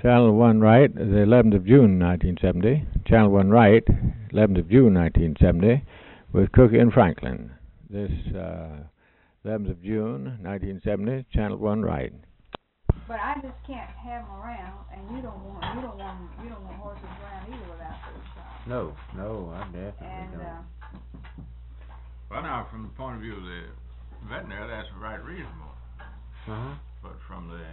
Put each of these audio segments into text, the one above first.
Channel 1 right, the 11th of June, 1970. Channel 1 right, 11th of June, 1970, with Cookie and Franklin. This 11th of June, 1970, Channel 1 right. But I just can't have them around, and you don't want horses around either without those shots. No, I definitely don't. Well, now, from the point of view of the veterinary, that's right reasonable. But from the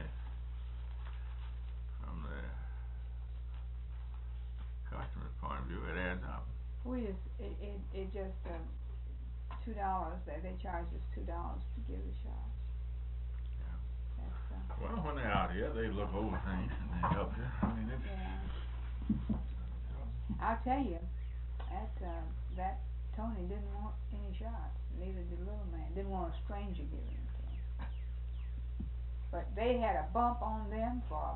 customer's point of view, it adds up. It just $2. They charge us $2 to give the shots. Well, when they're out here, they look over things and they help you. I mean, it's... Yeah. I'll tell you, that Tony didn't want any shots. Neither did Little Man. Didn't want a stranger giving them to him. But they had a bump on them for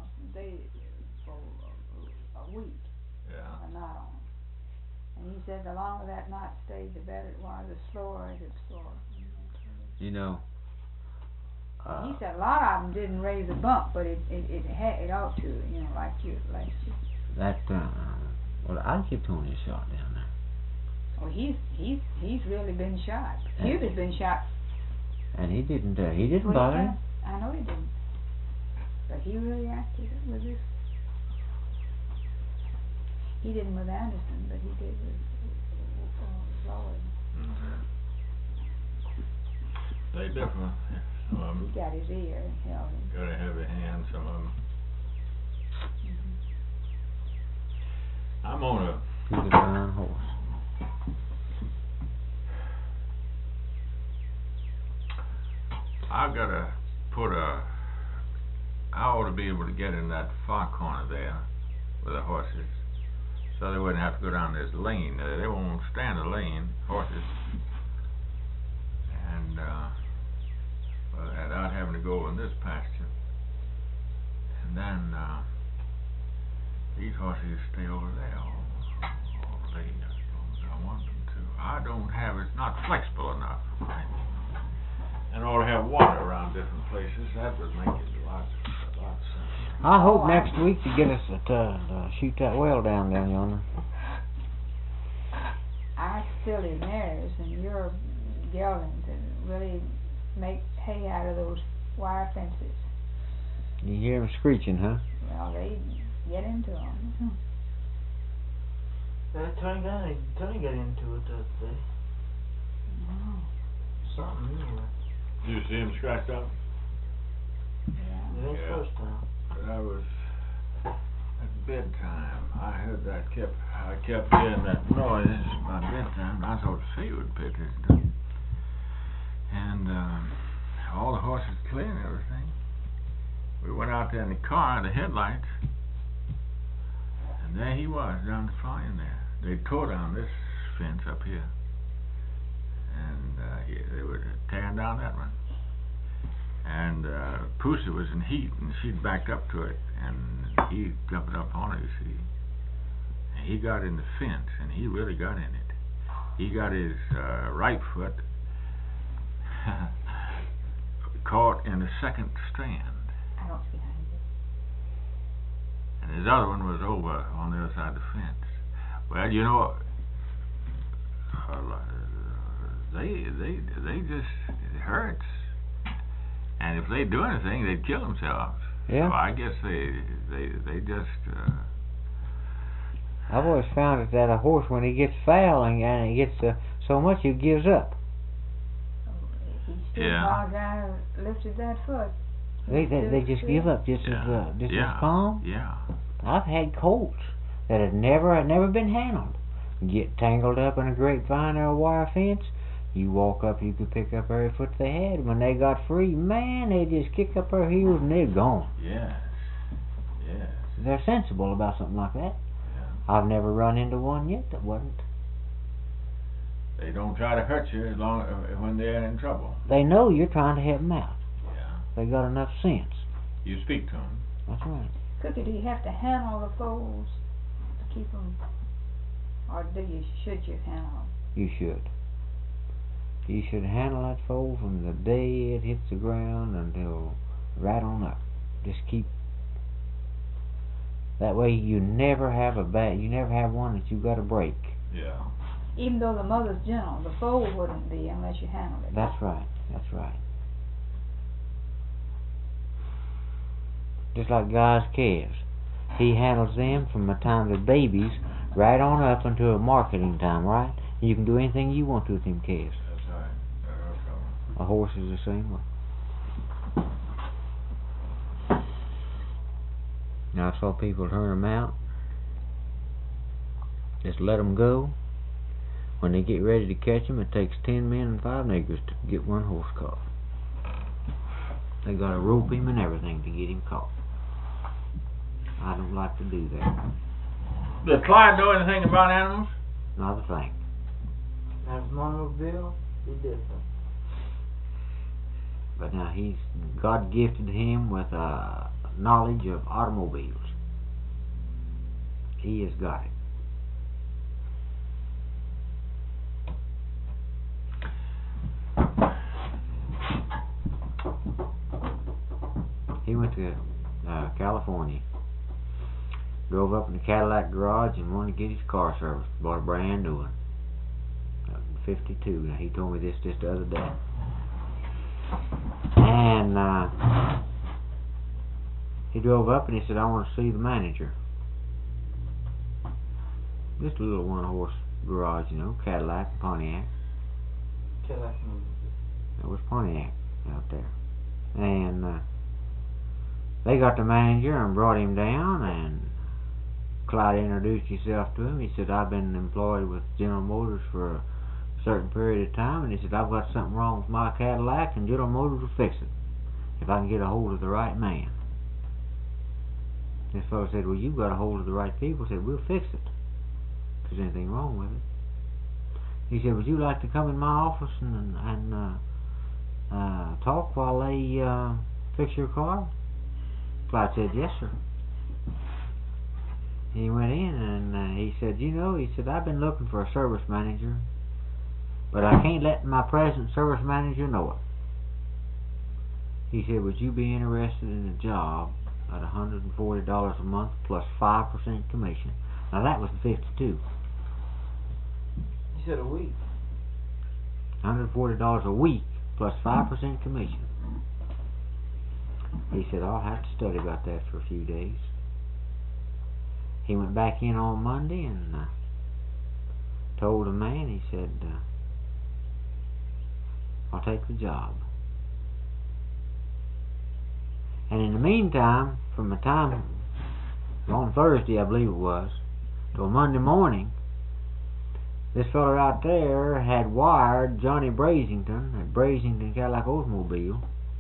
a week. Yeah. A knot on them. And he said the longer that knot stayed, the better it was. The slower it would soar. You know. He said a lot of them didn't raise a bump, but it ought to, like you. That well, I'll give Tony a shot down there. Well, he's really been shot. Cuba's been shot. And he didn't bother him. I know he didn't. But he really acted with this. He didn't with Anderson, but he did with Floyd. They differ. He got his ear and held him. Got a heavy hand, some of them. I'm on a... He's a fine horse. I've got to I ought to be able to get in that far corner there with the horses, so they wouldn't have to go down this lane. They won't stand the lane, horses. And without having to go in this pasture. And then these horses stay over there all day as long as I want them to. It's not flexible enough. And ought to have water around different places. That would make it a lot simpler. I hope next week you get us to shoot that well down yonder. I still his mares, and your geldings, and really make hay out of those wire fences. You hear them screeching, huh? Well, they get into them. Tony got into it the other day. No. Something anyway. Did you see him scratched up? Yeah. It ain't first time. That was at bedtime. I heard that I kept hearing that noise by bedtime. I thought Faye would pick it up. And all the horses clear and everything. We went out there in the car, the headlights, and there he was down the far end there. They tore down this fence up here, and they were tearing down that one. And Pusa was in heat, and she'd backed up to it, and he jumped up on it, you see. And he got in the fence, and he really got in it. He got his right foot caught in the second strand. I don't see behind it. And his other one was over on the other side of the fence. Well, you know, they just, it hurts. And if they do anything, they'd kill themselves. Yeah. So I guess they just... I've always found that a horse, when he gets foul and he gets so much, he gives up. He still bogged down and lifted that foot. They just give up, just as calm. Yeah. I've had colts that had never been handled get tangled up in a grapevine or a wire fence. You walk up, you could pick up every foot they had. When they got free, man, they just kick up their heels and they're gone. Yes. They're sensible about something like that. Yeah. I've never run into one yet that wasn't. They don't try to hurt you as long when they're in trouble. They know you're trying to help them out. Yeah. They got enough sense. You speak to them. That's right. Cookie, do you have to handle the foals to keep them, or should you handle them? You should. You should handle that foal from the day it hits the ground until right on up. Just keep That way you never have one that you got to break. Yeah. Even though the mother's gentle, the foal wouldn't be unless you handled it. That's right. That's right. Just like God's calves. He handles them from the time they're babies right on up until marketing time, right? And you can do anything you want to with them calves. That's right. That's no trouble. A horse is the same way. Now I saw people turn them out. Just let them go. When they get ready to catch them, it takes 10 men and 5 niggers to get one horse caught. They got to rope him and everything to get him caught. I don't like to do that. Does Clyde know anything about animals? Not a thing. Now, his automobile, he did that. But now God gifted him with knowledge of automobiles. He has got it. He went to California. Drove up in the Cadillac garage and wanted to get his car serviced. Bought a brand new one. 52. Now he told me this just the other day. And he drove up and he said, I want to see the manager. Just a little one-horse garage, you know, Cadillac and Pontiac. Cadillac movie. It was Pontiac out there. And they got the manager and brought him down, and Clyde introduced himself to him. He said, I've been employed with General Motors for a certain period of time, and he said, I've got something wrong with my Cadillac, and General Motors will fix it if I can get a hold of the right man. This fellow said, well, you've got a hold of the right people. He said, we'll fix it if there's anything wrong with it. He said, would you like to come in my office and talk while they fix your car? Clyde said, yes, sir. He went in and he said, you know, he said, I've been looking for a service manager, but I can't let my present service manager know it. He said, would you be interested in a job at $140 a month plus 5% commission? Now that was the 52. He said a week. $140 a week plus 5% commission. He said, I'll have to study about that for a few days. He went back in on Monday and told the man, he said, I'll take the job. And in the meantime, from the time on Thursday, I believe it was, till Monday morning, this fella out there had wired Johnny Brasington at Brasington Cadillac Automobile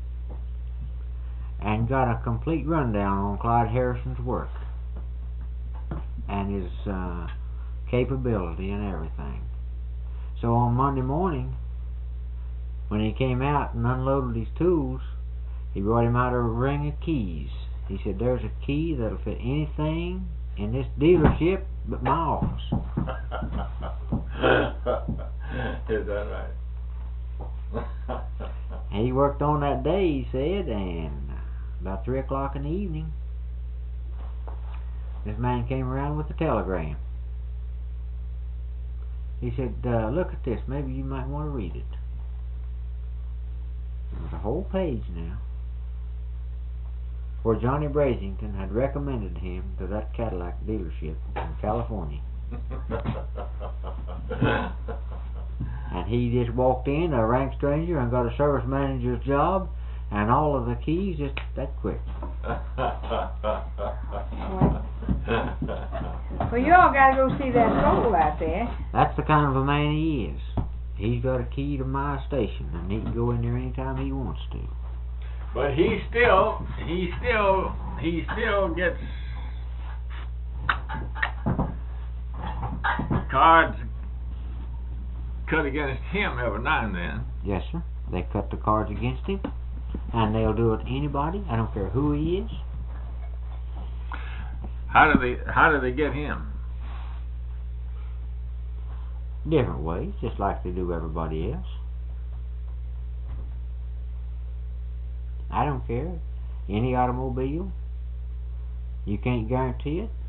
and got a complete rundown on Clyde Harrison's work and his capability and everything. So on Monday morning, when he came out and unloaded his tools, he brought him out a ring of keys. He said, there's a key that'll fit anything in this dealership but my office. Is that right? He worked on that day, he said, and about 3 o'clock in the evening, this man came around with a telegram. He said, look at this, maybe you might want to read it. It was a whole page now, where Johnny Brasington had recommended him to that Cadillac dealership in California. And he just walked in, a rank stranger, and got a service manager's job, and all of the keys just that quick. Well, you all got to go see that soul out there. That's the kind of a man he is. He's got a key to my station, and he can go in there anytime he wants to. But he still gets cards cut against him every now and then. Yes, sir. They cut the cards against him, and they'll do it to anybody. I don't care who he is. How do they get him? Different ways, just like they do everybody else. I don't care. Any automobile, you can't guarantee it.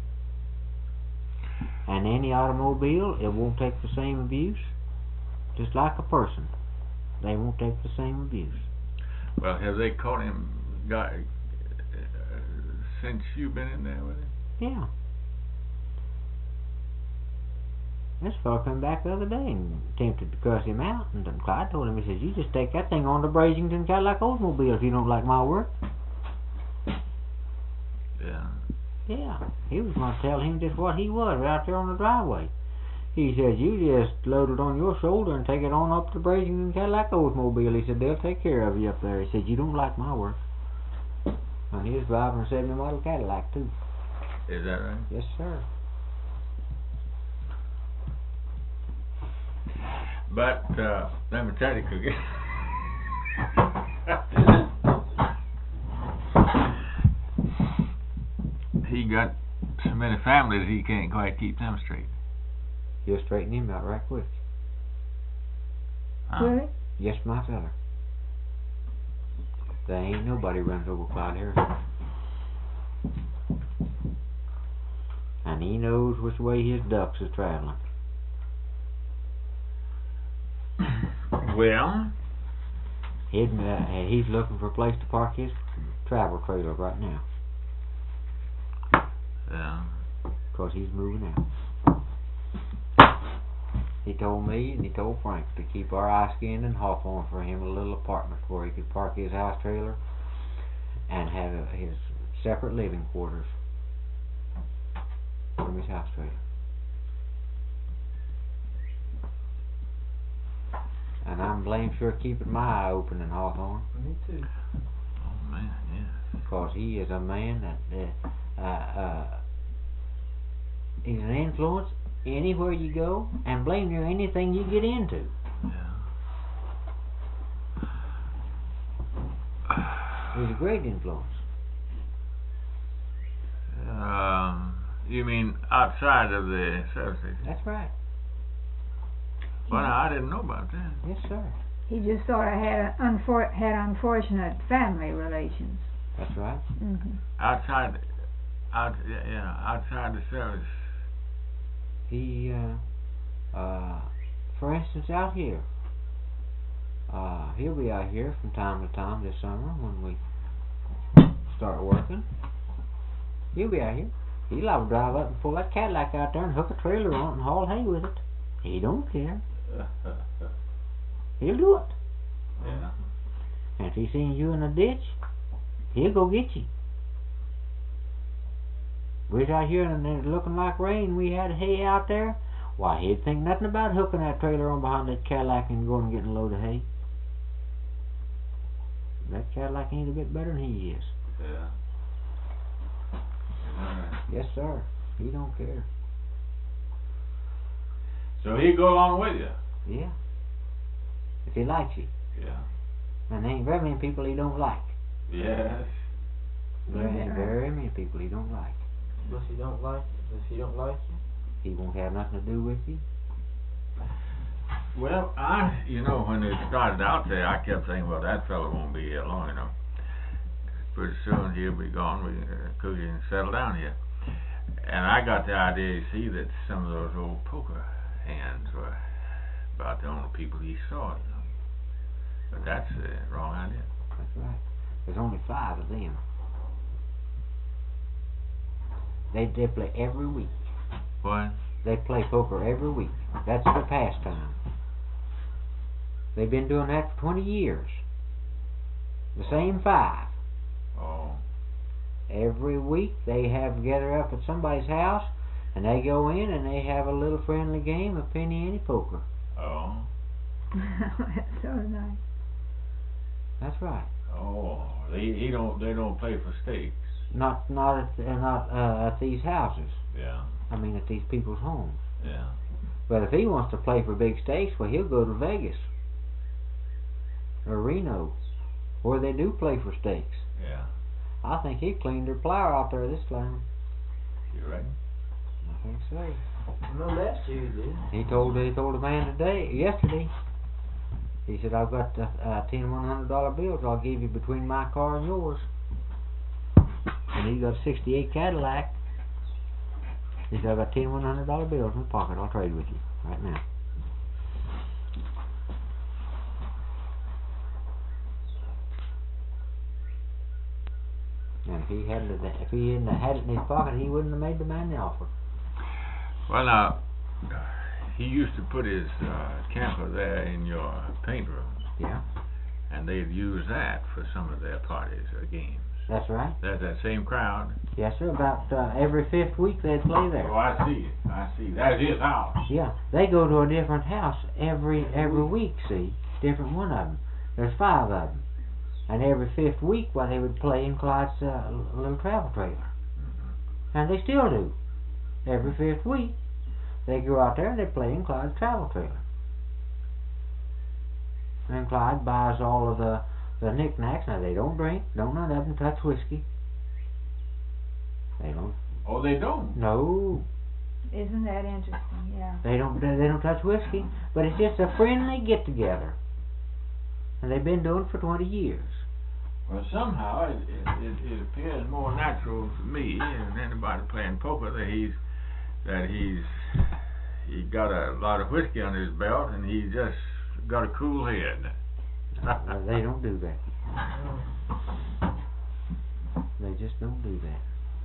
And any automobile, it won't take the same abuse. Just like a person, they won't take the same abuse. Well, have they caught him since you've been in there with him? Yeah. This fellow come back the other day and attempted to cuss him out, and then Clyde told him, he says, "You just take that thing on to Brazington Cadillac Oldsmobile if you don't like my work." Yeah. Yeah, he was going to tell him just what he was right out there on the driveway. He says, "You just load it on your shoulder and take it on up to Brazington Cadillac Oldsmobile." He said, "They'll take care of you up there." He said, "You don't like my work." And he was driving a 70 model Cadillac too. Is that right? Yes, sir. But let me tell you, Cookie. He got so many families he can't quite keep them straight. You'll straighten him out right quick. Huh? Really? Yes, my feller. There ain't nobody runs over Clyde Harrison. And he knows which way his ducks is traveling. Well, He's looking for a place to park his travel trailer right now, yeah. 'cause he's moving out. He told me and he told Frank to keep our eye skinned and Hawthorne for him a little apartment where he could park his house trailer and have his separate living quarters from his house trailer. And I'm blame sure keeping my eye open in Hawthorne, Me too. Oh man, yeah. 'cause he is a man that he's an influence anywhere you go, and blame you anything you get into. Yeah. He's a great influence. You mean outside of the service station? That's right. Well, I didn't know about that. Yes, sir. He just sort of had unfortunate family relations. That's right. Mm-hmm. Outside the service. He, for instance, out here. He'll be out here from time to time this summer when we start working. He'll be out here. He'll have to drive up and pull that Cadillac out there and hook a trailer on it and haul hay with it. He don't care. He'll do it. Yeah. And if he sees you in a ditch, he'll go get you. We was out here and it was looking like rain. We had hay out there. Why, he'd think nothing about hooking that trailer on behind that Cadillac and going and getting a load of hay. That Cadillac ain't a bit better than he is. Yeah. Yes, sir. He don't care. So he go along with you? Yeah. If he likes you. Yeah. And there ain't very many people he don't like. Yes. There ain't very many people he don't like. But if he don't like you, He won't have nothing to do with you. Well, when it started out there, I kept thinking, well, that fellow won't be here long enough. Pretty soon he'll be gone. We Cookie can settle down here. And I got the idea, you see, that some of those old poker hands were about the only people he saw, But that's the wrong idea. That's right. There's only 5 of them. They play every week. What? They play poker every week. That's their pastime. They've been doing that for 20 years. The same 5. Oh. Every week they have gather up at somebody's house and they go in and they have a little friendly game of penny ante poker. Oh. That's so nice. That's right. Oh. They don't play for stakes. Not at these houses. Yeah. I mean at these people's homes. Yeah. But if he wants to play for big stakes, well, he'll go to Vegas or Reno, where they do play for stakes. Yeah. I think he cleaned their flour out there this time. You reckon? I think so. no, last year he did. He told a man yesterday. He said, "I've got 10 $100 bills I'll give you between my car and yours." And he got a '68 Cadillac. He said, I got 10 $100 bills in my pocket. I'll trade with you right now. And if he hadn't had it in his pocket, he wouldn't have made the man the offer. Well, now, he used to put his camper there in your paint room, Yeah, and they'd use that for some of their parties or games. that's right. There's that same crowd. Yes, sir. About every 5th week they'd play there. Oh, I see it. I see. That's his house. Yeah, they go to a different house every week. See, different one of them. There's 5 of them, and every 5th week, well, they would play in Clyde's little travel trailer, and they still do. Every 5th week, they go out there and they play in Clyde's travel trailer, and Clyde buys all of the knickknacks. Now they don't drink, don't none of them touch whiskey. They don't. Oh, they don't. No. Isn't that interesting? Yeah. They don't touch whiskey, but it's just a friendly get together, and they've been doing it for 20 years. Well, somehow it appears more natural to me than anybody playing poker that he's got a lot of whiskey under his belt and he just got a cool head. They don't do that. They just don't do that.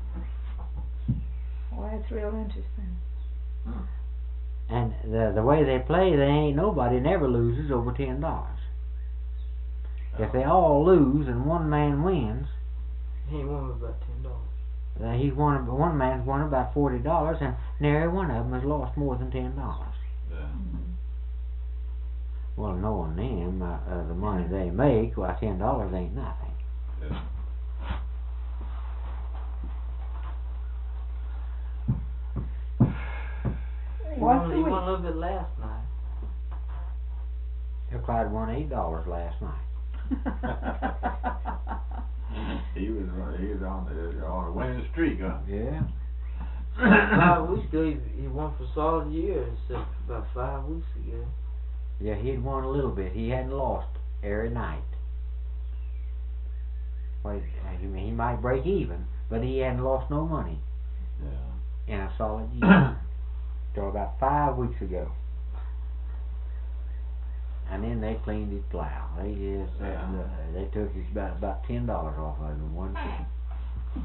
Well, that's real interesting. And the way they play, they ain't nobody never loses over $10. If they all lose and one man wins, He won about $10. he's won. One man's won about $40, and nary one of them has lost more than $10. Yeah. Well, knowing them, the money they make, well, $10 ain't nothing. Yeah. He What's won the a week? little bit last night. Clyde won $8 last night. He was on a winning streak, huh? Yeah. 5 weeks ago, he won for solid years, except about 5 weeks ago. Yeah, he'd won a little bit. He hadn't lost every night. Well, he might break even, but he hadn't lost no money Yeah. in a solid year. Till about 5 weeks ago. And then they cleaned his plow. They just they took his about $10 off of him in one thing.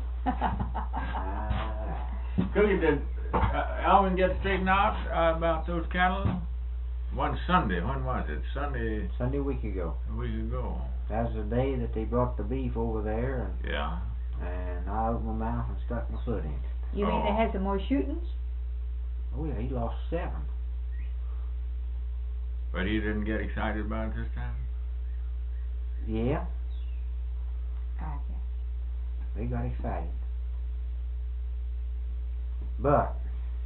Cookie, did Alvin get straightened out about those cattle? One Sunday, when was it? Sunday week ago. A week ago. That was the day that they brought the beef over there, Yeah. and I opened my mouth and stuck my foot in it. You mean they had some more shootings? Oh yeah, he lost 7. But he didn't get excited about it this time? Yeah, Gotcha. they got excited. But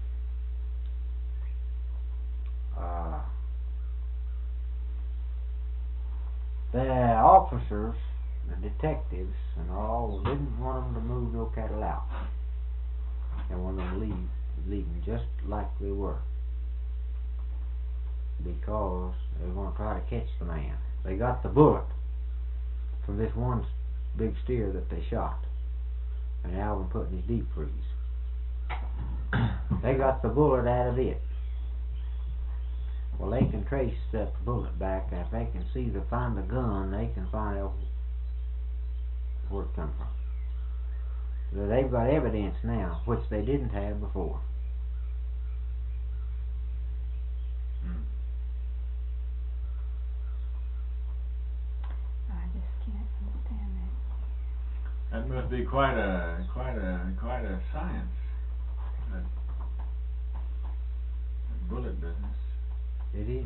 the officers, the detectives, and all didn't want them to move no cattle out. They wanted them to leave them just like they were, because they were going to try to catch the man. They got the bullet from this one big steer that they shot, and Alvin put in his deep freeze. They got the bullet out of it. Well, they can trace that bullet back. If they can find the gun, they can find out where it come from. So they've got evidence now, which they didn't have before. I just can't understand that. That must be quite a science. That bullet business. It is.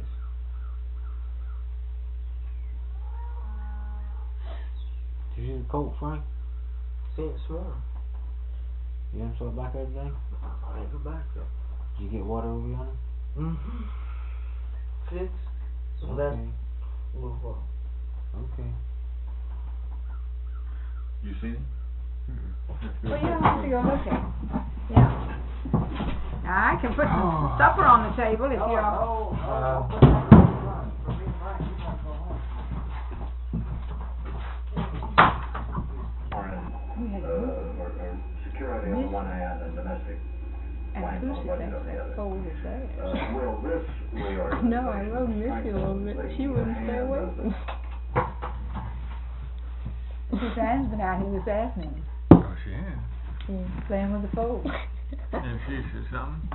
Did you see the colt, Frank? Seen it this morning. You haven't saw it back there today? I ain't go back there. Did you get water over on it? Mm-hmm. Fixed. So that's Okay. a little while. Okay. You seen it? Well, you don't have to go look at it. Yeah. Now, I can put some supper on the table if you're... Or security on one hand and domestic And Lucy thinks that cold is there. No, I love Missy a little bit. She wouldn't stay away from me. Suzanne's been out here this afternoon. Oh, she is. Yeah. Playing with the folks. And she said something.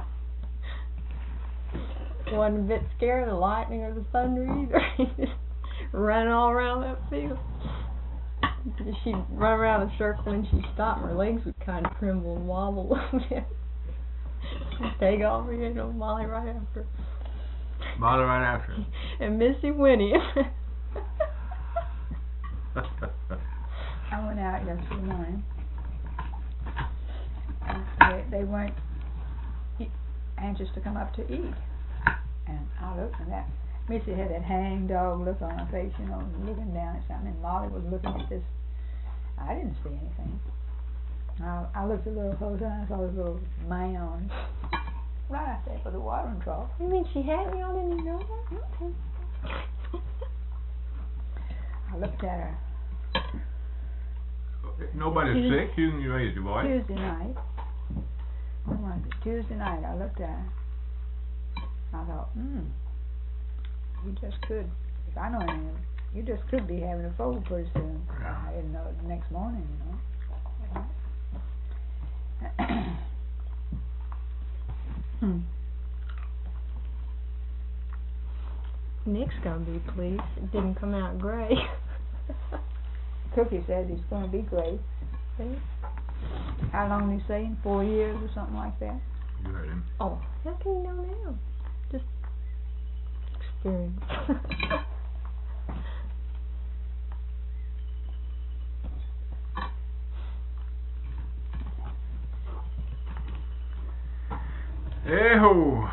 Wasn't a bit scared of the lightning or the thunder either. He just running all around that field. She'd run around a circle and she'd stop and her legs would kind of tremble and wobble a little bit. She'd take off, Molly right after. Molly right after. And Missy whinny. I went out yesterday morning. And they weren't anxious to come up to eat. And I looked and that Missy had that hang dog look on her face, looking down at something, and Molly was looking at this. I didn't see anything. I looked a little closer and I saw this little mound right out there for the watering trough. You mean she had me? I didn't even know that? I looked at her Nobody's sick. You can raise your voice. Tuesday night. When was it? Tuesday night I looked at her. I thought, you just could. If I know anything, you just could be having a fold pretty soon. Yeah. I didn't know it the next morning, Nick's gonna be pleased. It didn't come out gray. Cookie says it's going to be great. How long did he say? 4 years or something like that? You heard him. Oh, how can you know now? Just experience. Hey-ho.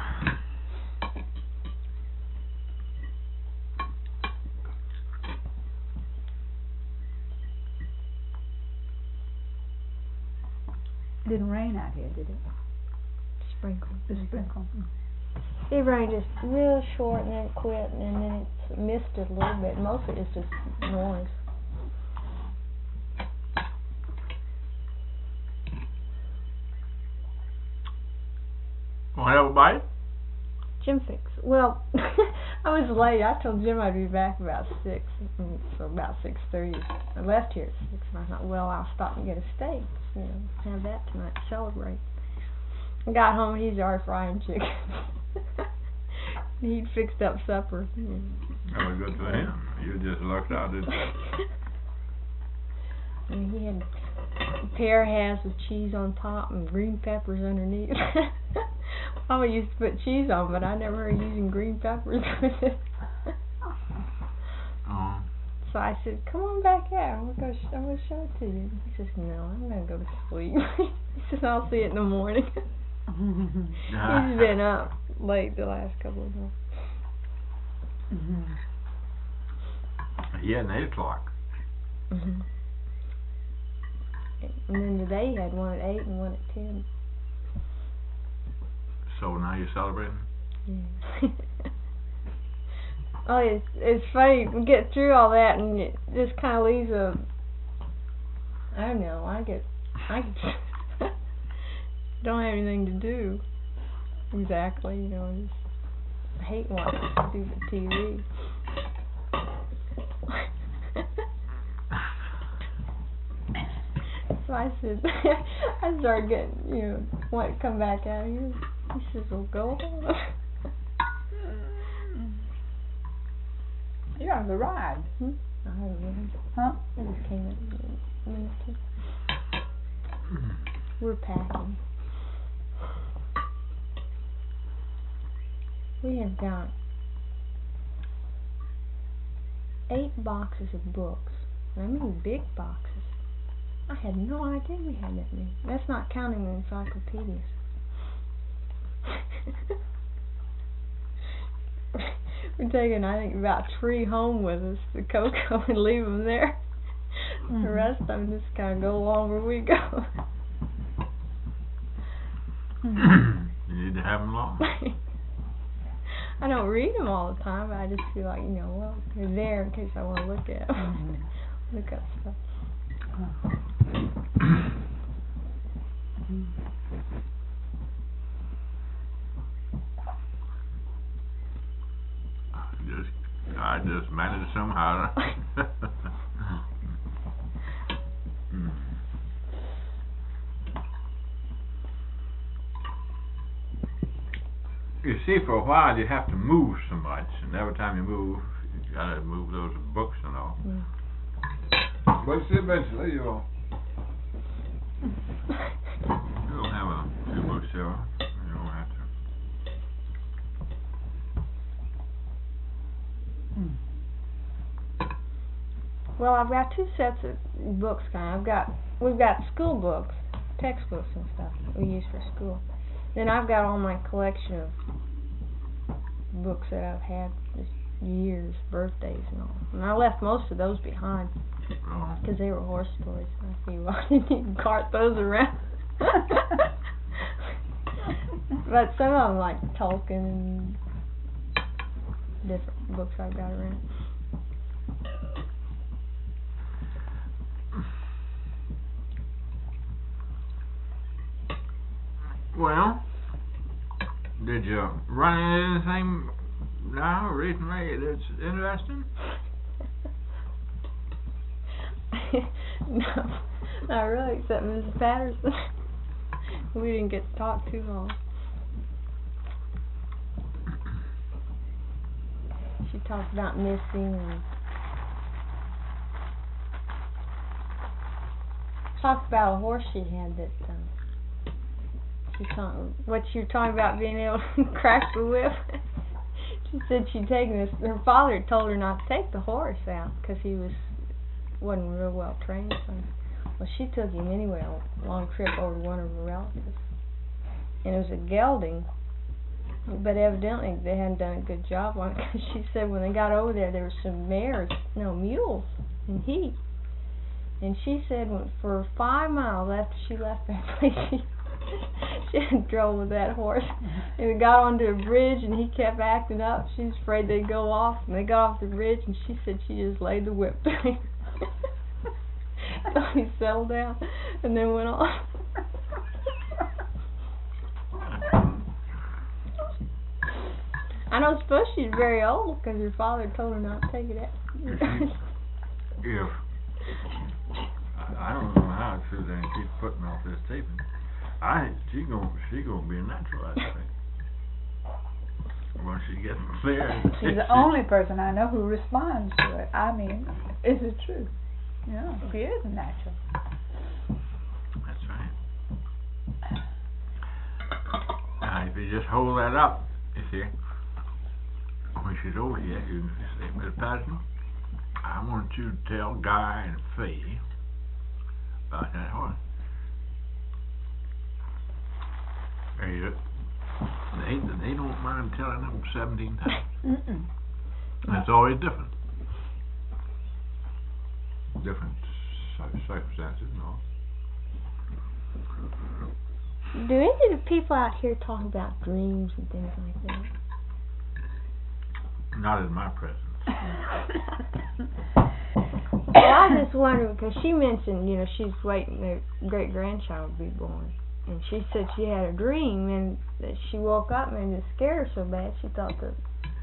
It didn't rain out here, did it? Sprinkle. The sprinkle. It rained just real short and then it quit and then it's misted a little bit. Mostly it's just noise. Want to have a bite? Jim fix. Well, I was late. I told Jim I'd be back about 6, so about 6:30. I left here at 6, and I thought, well, I'll stop and get a steak. Have that tonight to celebrate. I got home, he's already frying chicken. He'd fixed up supper. That was good for him. You just lucked out, didn't you? And he had pear halves with cheese on top and green peppers underneath. I used to put cheese on, but I never heard using green peppers with it. Oh. So I said, come on back out. I'm going to show it to you. He says, no, I'm going to go to sleep. He says, I'll see it in the morning. He's been up late the last couple of months. Yeah, and 8 o'clock. And then today he had one at 8 and one at 10. So now you're celebrating? Yeah. Oh, it's funny. We get through all that and it just kind of leaves a, I don't know, I don't have anything to do. Exactly, just, I hate watching stupid TV. So I said, I started getting, want to come back out here. He says, well, go on. You're on the ride. I don't know. Huh? I just came in a minute ago. We're packing. We have got 8 boxes of books. I mean big boxes. I had no idea we had that many. That's not counting the encyclopedias. We're taking, I think, about 3 home with us to Cocoa and leave them there. The rest of them just kind of go along where we go. You need to have them long. I don't read them all the time, but I just feel like, well, they're there in case I want to look at them. Look up stuff. managed somehow. Mm. You see, for a while you have to move so much, and every time you move, you gotta move those books and all. But see, eventually you'll. You'll have a few books there. You don't have to. Well, I've got two sets of books we've got school books, textbooks and stuff we use for school. Then I've got all my collection of books that I've had this years, birthdays and all. And I left most of those behind Oh. because they were horse stories. I figured I didn't even cart those around. But some of them, like Tolkien and different books I've got around. Well, did you run into anything now recently that's interesting? No, not really, except Mrs. Patterson. We didn't get to talk too long. She talked about missing and talked about a horse she had that what you're talking about being able to crack the whip. She said she'd taken this. Her father told her not to take the horse out because he wasn't real well trained. So, well, she took him anyway on a long trip over to one of her relatives, and it was a gelding. But evidently they hadn't done a good job on it because she said when they got over there were some mules in heat, and she said for 5 miles after she left that place she drove with that horse, and we got onto a bridge and he kept acting up. She was afraid they'd go off, and they got off the bridge and she said she just laid the whip down. So he settled down and then went off. I don't suppose she's very old because her father told her not to take it out. If I don't know how Suzanne keeps putting off this taping. She gonna be a natural, I think. Once she gets clear. She's the only person I know who responds to it. I mean, is it true? Yeah, she is a natural. That's right. Now, if you just hold that up, you see, when she's over here, you can say, Miss Patterson, I want you to tell Guy and Faye about that horse. They don't mind telling them 17 times. It's always different. Different circumstances and all. Do any of the people out here talk about dreams and things like that? Not in my presence. Well, I just wondered because she mentioned, she's waiting her great grandchild to be born. And she said she had a dream and that she woke up and it scared her so bad she thought that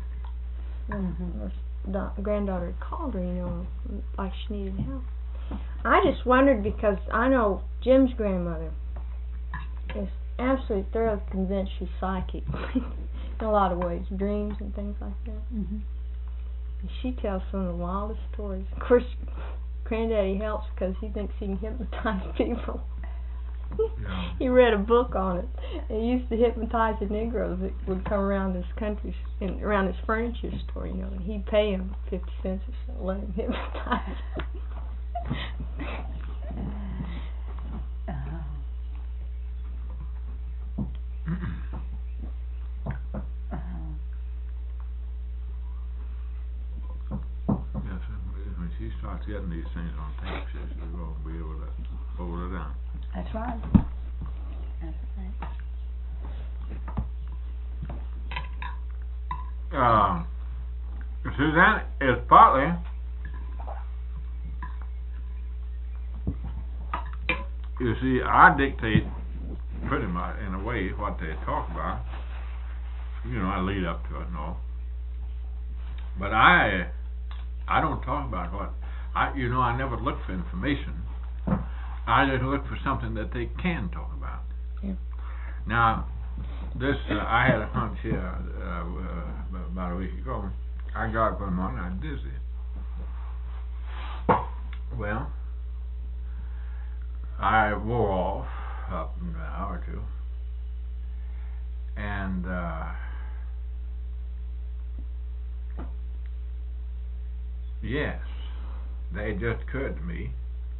her granddaughter had called her, like she needed help. I just wondered because I know Jim's grandmother is absolutely thoroughly convinced she's psychic in a lot of ways, dreams and things like that. And she tells some of the wildest stories. Of course, Granddaddy helps because he thinks he can hypnotize people. Yeah. He read a book on it. He used to hypnotize the Negroes that would come around his country, around his furniture store, and he'd pay him 50 cents or so to let him hypnotize. Yes, when she starts getting these things on tape, she's going to be able to hold it down. That's right. That's right. Suzanne, is partly you see, I dictate pretty much in a way what they talk about. I lead up to it and all. But I I don't talk about what I never look for information. I just look for something that they can talk about. Yeah. Now, this I had a hunch here about a week ago. I got up one morning, I was dizzy. Well, I wore off up in an hour or two, and yes, they just occurred to me.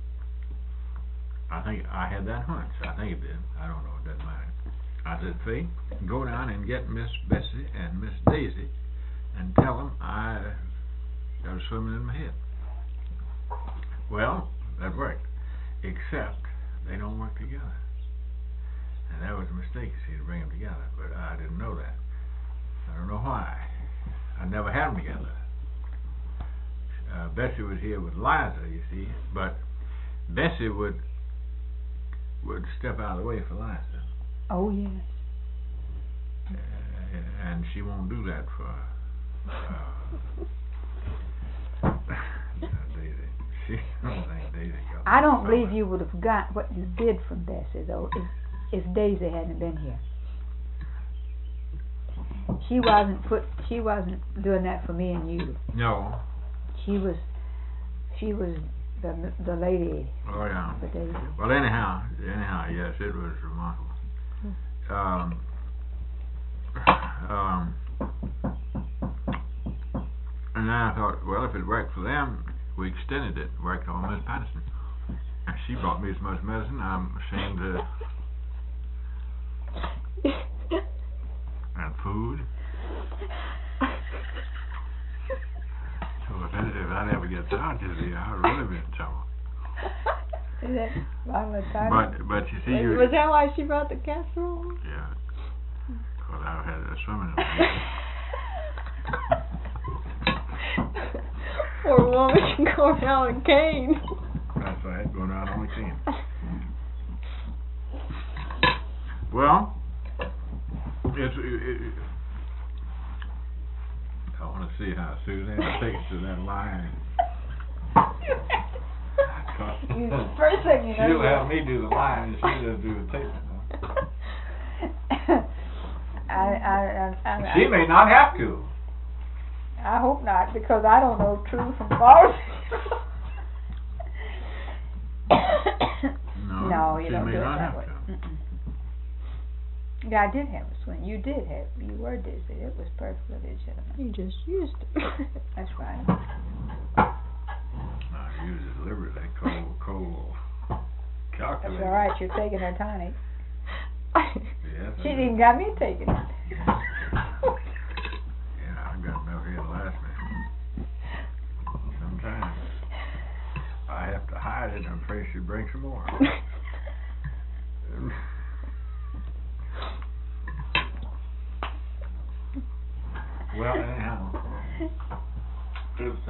I think I had that hunch. I think it did. I don't know. It doesn't matter. I said, Faye, go down and get Miss Bessie and Miss Daisy and tell them I got a swimming in my head. Well, that worked, except they don't work together. And that was a mistake, see, to bring them together. But I didn't know that. I don't know why. I never had them together. Bessie was here with Liza, you see, but Bessie would step out of the way for Liza. Oh, yes. And she won't do that for Daisy. She don't think Daisy got I don't believe you would have got what you did from Bessie, though, if Daisy hadn't been here. She wasn't doing that for me and you. No. She was the lady. Oh yeah. For Daisy. Well, anyhow, yes, it was remarkable. And then I thought, well, if it worked for them, we extended it. Worked on Miss Patterson. And she brought me as much medicine, I'm ashamed to. And food. So if that ever gets out, I'll really be in trouble. Is that wrong with time? But you see, Was that why she brought the casserole? Yeah. Because I had a swimming in my Poor woman, she go around with a cane. That's right, going around on a cane. Well, I want to see how Suzanne takes to that line. First thing you know, she'll have me do the line and she'll just do the taping. She may not have to. I hope not, because I don't know true from false. No, you don't do it that way. Yeah, I did have a swing. You were dizzy. It was perfectly legitimate. You just used it. That's right. I use it deliberately. Cold. Calculated. That's all right. You're taking her tonic. Yes, She even got me taking it. Yeah, I've got enough here to last me. Sometimes I have to hide it. I'm afraid she'll bring some more. Well, anyhow, it's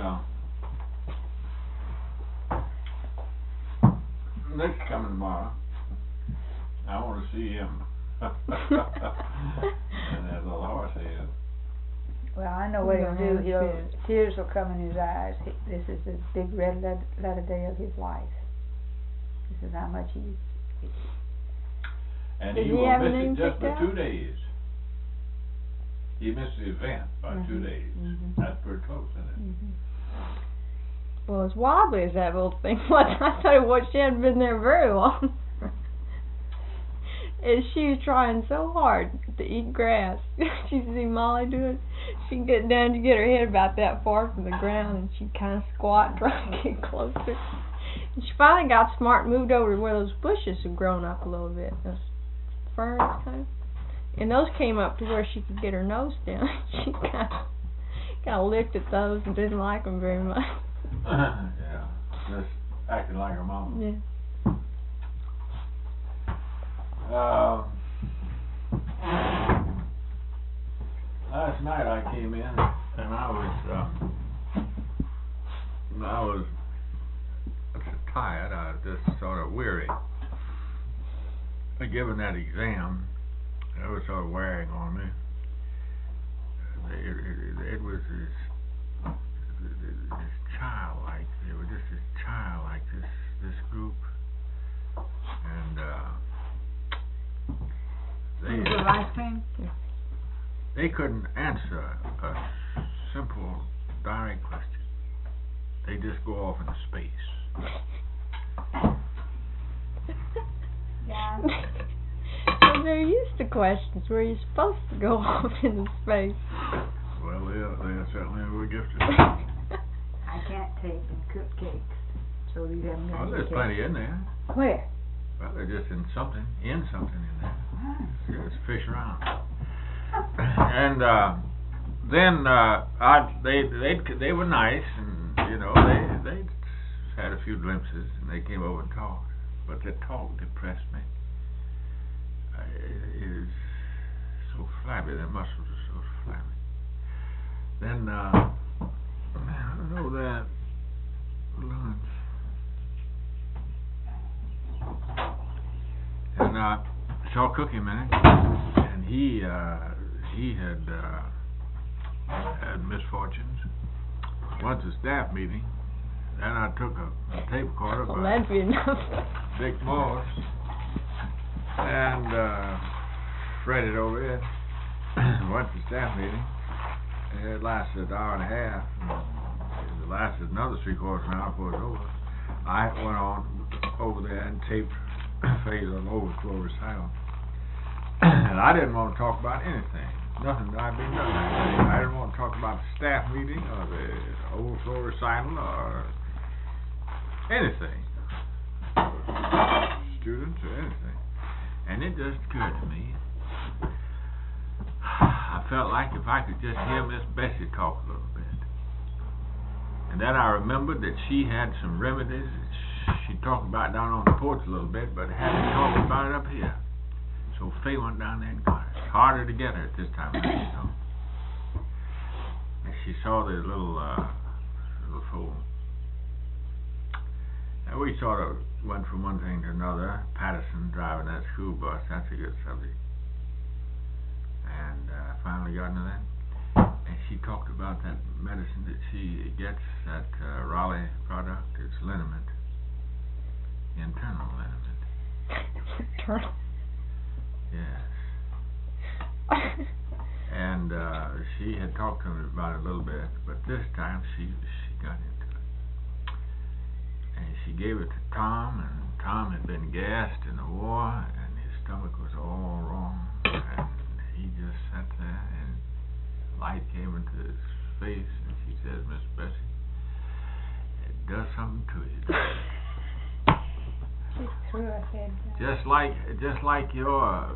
Nick's coming tomorrow. I want to see him. And that little horse he is. Well, I know what he'll do. Tears will come in his eyes. This is the big red letter day of his life. This is how much he. And Did he he will have a miss name it just picked for out? 2 days. He missed the event by 2 days. That's pretty close, isn't it? Well, as wobbly as that old thing was, I thought she hadn't been there very long. And she was trying so hard to eat grass. She see Molly do it. She'd get down to get her head about that far from the ground, and she'd kind of squat, trying to get closer. And she finally got smart and moved over to where those bushes had grown up a little bit, those ferns kind of. And those came up to where she could get her nose down. She kind of licked at those and didn't like them very much. Yeah, just acting like her mama. Yeah. Last night I came in and I was tired. I was just sort of weary. Given that exam, it was sort of wearing on me. It was his childlike. They were just as childlike, this group. And The ice cream? they couldn't answer a simple, direct question. They just go off into space. Yeah. Well, they're used to questions where you're supposed to go off into space. Well, they certainly were gifted. I can't take and cook cakes, so these haven't got Well, any there's cakes. plenty in there. Where? Well, they're just in something in there. Just fish around. And then they were nice, and you know they had a few glimpses, and they came over and talked. But their talk depressed me. It is so flabby. Their muscles are so flabby. Then I don't know that lunch. And saw Cookie a minute, and he had misfortunes. Went to staff meeting. Then I took a tape recorder Well, by that'd be enough. Dick Morse and threaded over it. Went to staff meeting. It lasted an hour and a half. It lasted another 3/4 an hour before it was over. I went on over there and taped phase on overflow recital. And I didn't want to talk about anything. Nothing that I'd been done. I didn't want to talk about the staff meeting or the overflow recital or anything. Students or anything. And it just occurred to me, I felt like if I could just hear Miss Bessie talk a little bit. And then I remembered that she had some remedies that she talked about down on the porch a little bit, but hadn't talked about it up here. So Faye went down there and got it. It's harder to get her at this time of year, you know. And she saw the little fool. And we sort of went from one thing to another. Patterson driving that school bus, that's a good subject. And finally got into that. And she talked about that medicine that she gets, that Raleigh product. It's liniment. Internal liniment. Internal. Yes. And she had talked to me about it a little bit, but this time she got into it. And she gave it to Tom, and Tom had been gassed in the war, and his stomach was all wrong. And he just sat there, and light came into his face, and she said, "Miss Bessie, it does something to you." She threw her head down. Just like your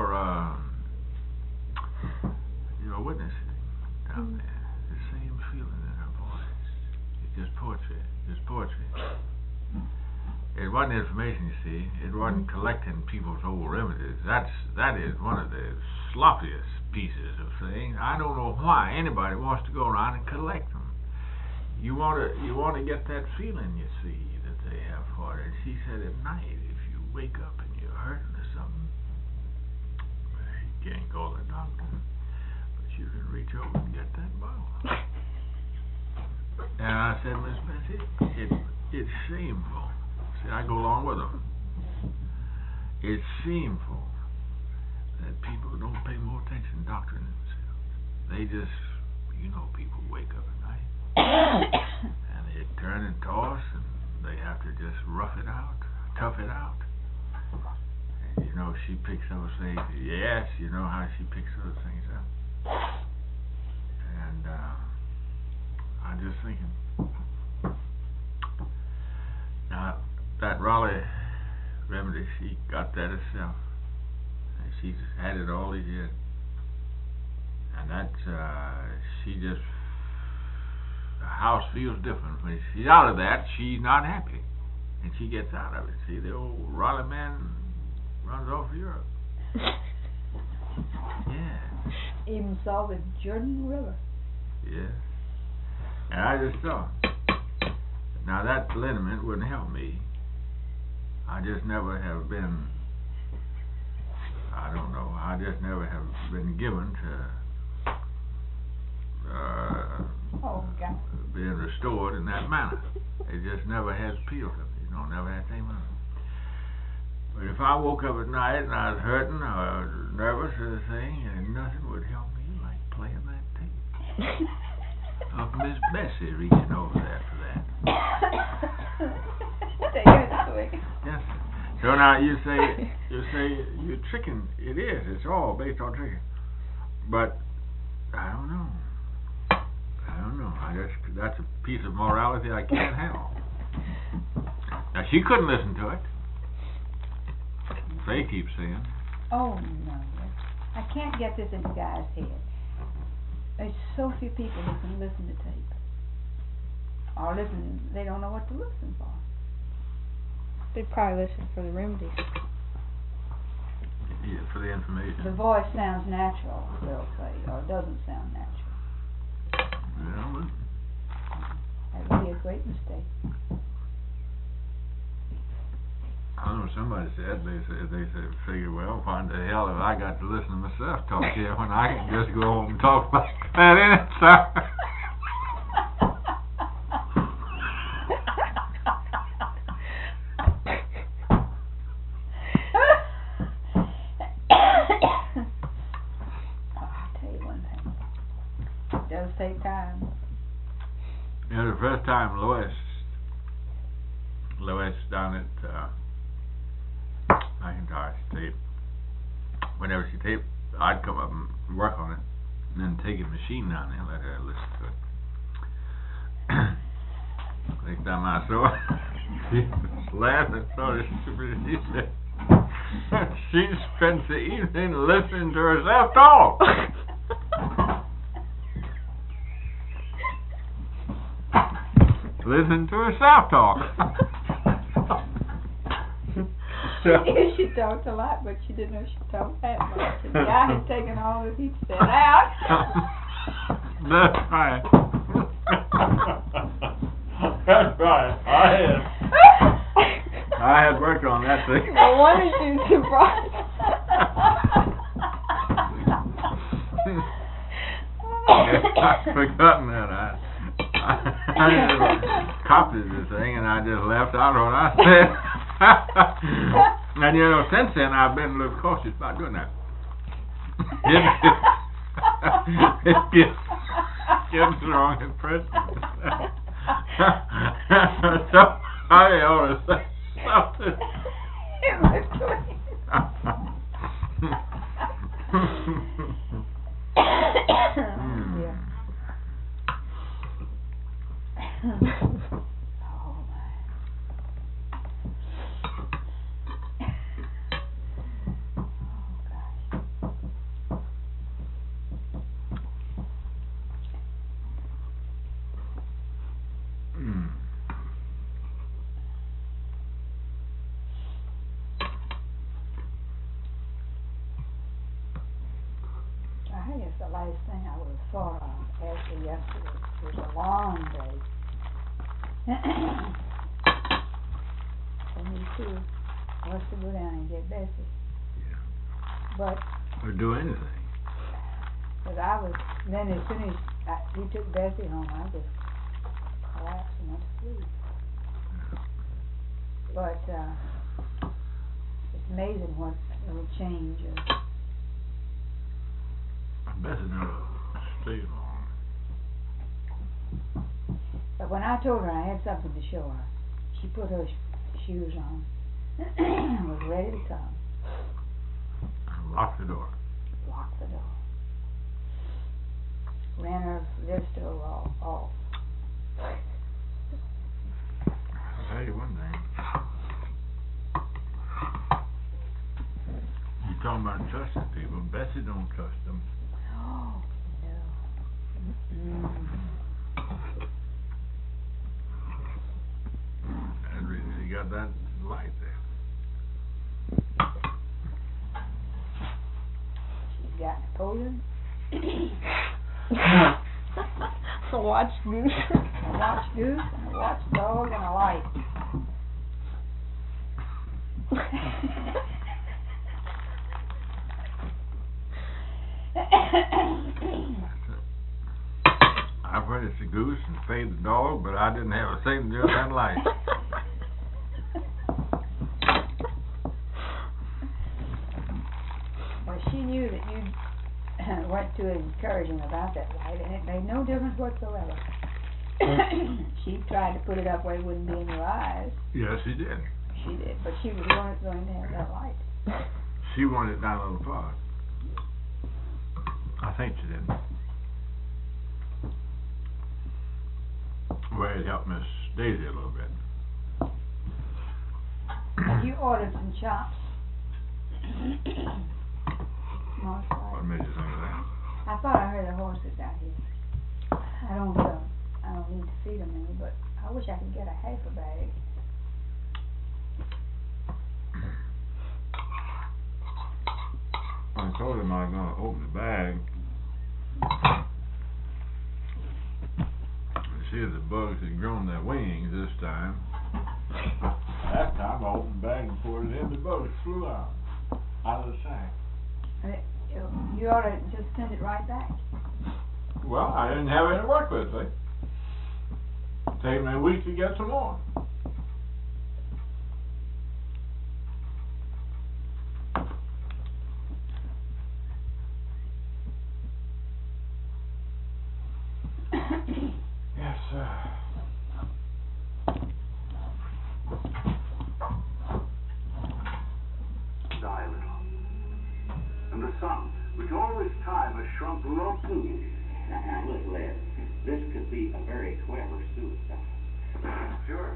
witnessing down there, the same feeling in her voice. It's just poetry. It wasn't information, you see. It wasn't collecting people's old remedies. That is one of the sloppiest pieces of things. I don't know why anybody wants to go around and collect them. You want to get that feeling, you see, that they have for it. And she said at night, if you wake up and you're hurting or something, you can't go to the doctor, but you can reach over and get that bottle. And I said, Miss Bessie, it's shameful. See, I go along with them. It's shameful that people don't pay more attention to doctoring themselves. They just, people wake up at night and they turn and toss, and they have to just rough it out, tough it out. And she picks those things. Yes, you know how she picks those things up. And I'm just thinking, now that Raleigh remedy, she got that herself, and she's had it all these years. And that's the house feels different when she's out of that. She's not happy, and she gets out of it. See, the old Raleigh man runs off to Europe. Yeah. Even saw the Jordan River. Yeah. And I just thought, now that liniment wouldn't help me. I just never have been, I don't know, I just never have been given to Oh, God. being restored in that manner. It just never has appealed to me. Never had any money. But if I woke up at night and I was hurting or nervous or anything, and nothing would help me like playing that tape of Miss Bessie reaching over there for that. Yes. So now you say you're tricking. It is. It's all based on tricking. But I don't know. I guess that's a piece of morality I can't handle. Now she couldn't listen to it. They keep saying. Oh no, I can't get this in the guy's head. There's so few people who can listen to tape. Or listen, they don't know what to listen for. They probably listen for the remedies. Yeah, for the information. The voice sounds natural, they'll say, or it doesn't sound natural. Yeah, but That would be a great mistake. I don't know, somebody said, they figure, well, why the hell have I got to listen to myself talk here when I can just go home and talk like that, innit, sir? I'll tell you one thing. It does take time. The first time Lois down at McIntosh tape, whenever she taped, I'd come up and work on it, and then take a machine down there and let her listen to it. Next time I saw her, she was laughing so stupid. She said she spends the evening listening to herself talk. Listen to herself talk. She talked a lot, but she didn't know she talked that much. And the guy had taken all that he'd said out. That's right. That's right. I had worked on that thing. No wonder she was surprised. I've forgotten that. I just copied the thing and I just left out what I said. And since then I've been a little cautious about doing that. It gives the wrong impression. So I ought to say something. I guess the last thing I would have thought of after yesterday was a long day. For me too. Was to go down and get Bessie. Yeah. But Or do anything. then as soon as he took Bessie home, I just collapsed and went to sleep. But it's amazing what little change. Bessie never stayed long. But when I told her I had something to show her, she put her shoes on and was ready to come. Lock the door. Locked the door. Ran her lift stove off. I'll tell you one thing. You're talking about trusting people. Bessie don't trust them. Oh, no. That's the reason you got that light there. She's got Napoleon, A watch goose. a watch goose, and a watch dog, and a light. I I've heard it's a goose and fade the dog, but I didn't have a thing to do with that light. Well, she knew that you weren't too encouraging about that light, and it made no difference whatsoever. She tried to put it up where it wouldn't be in your eyes. Yes, she did. She did, but she wasn't going to have that light. She wanted it down a little far. I think she did. Well, it helped Miss Daisy a little bit. You ordered some chops. Mark, What made you think of that? I thought I heard the horses out here. I don't need to feed them any, but I wish I could get a half a bag. I told him I was going to open the bag and see if the bugs had grown their wings this time. Last time I opened the bag and poured it in, the bugs flew out of the sack. You ought to just send it right back. Well, I didn't have any to work with, see? Take me a week to get some more. Yes, sir. Die a little. And the sun, which all this time has shrunk below two. Now, look, Les, this could be a very clever suicide. Sure.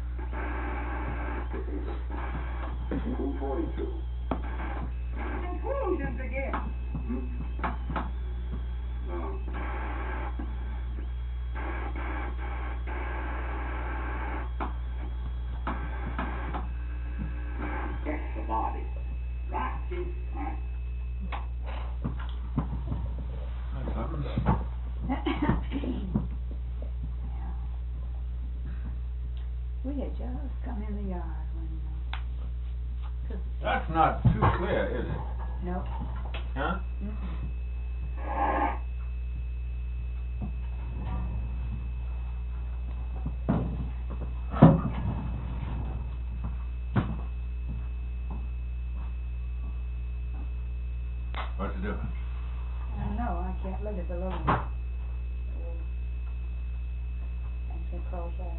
242. Conclusions again. No. Check the body. Right, Chief. Right. That's something. We had just come in the yard when, That's not too clear, is it? nope. Huh? What's the difference? I don't know, I can't look at the little one. I can close that.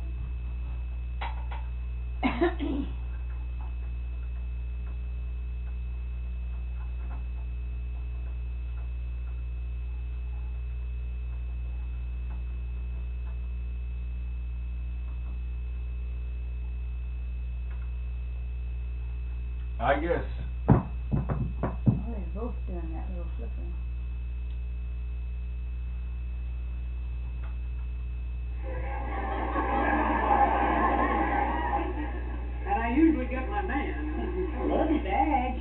I guess Oh, they're both doing that little flipping. And I usually get my man. Love you, Dad.